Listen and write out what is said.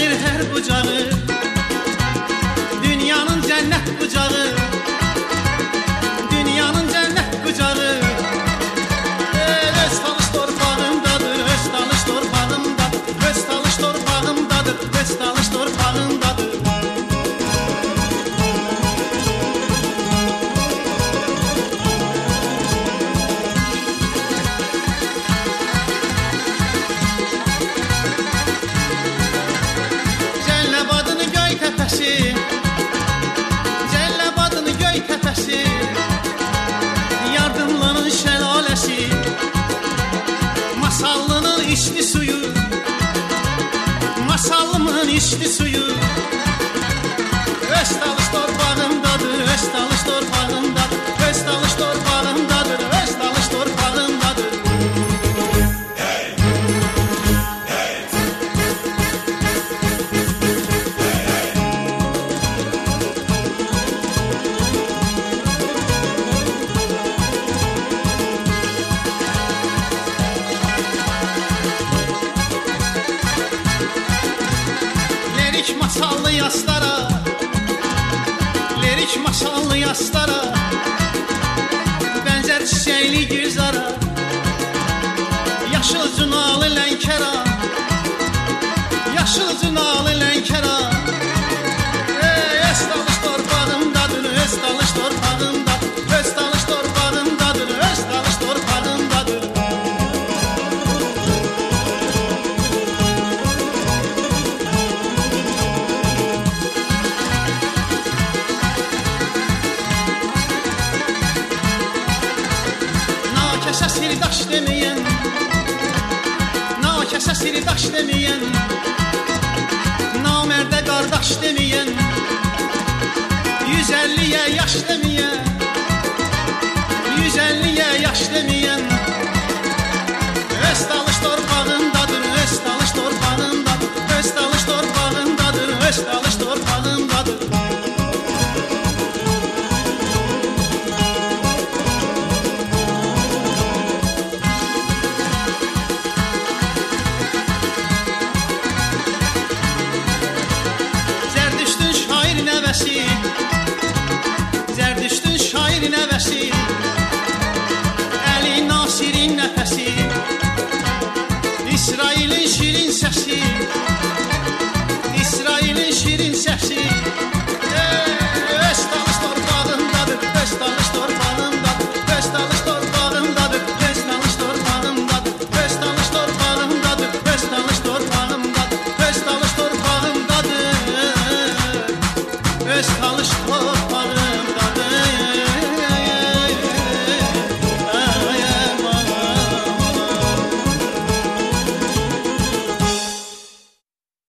Gəlir hər bucağı, dünyanın cənnət bucağı, dünyanın cənnət bucağı. Öz talış torpağındadır, öz talış torpağındadır, öz talış torpağındadır, öz talış torpağındadır. Cəlləbadını göy təpəsi, Cəlləbadını göy təpəsi, Yardımlının şəlaləsi, Masallının içli suyu, Masallımın içli suyu. Öz talış torpağındadır, öz talış torpağındadır, öz talış torpağındadır, öz talış torpağındadır. Lirik masallı yaslara, lirik masallı yaslara, bənzər çiçəkli güzara, yaşıl cunalı lənkəra, yaşıl cunalı lənkəra. Öz talış torpağındadır, öz talış torpağındadır, öz talış torpağındadır, öz talış torpağındadır. Nakəsə sirdaş deməyən, nakəsə sirdaş deməyən, namərdə qardaş deməyən, 150-yə yaş deməyən.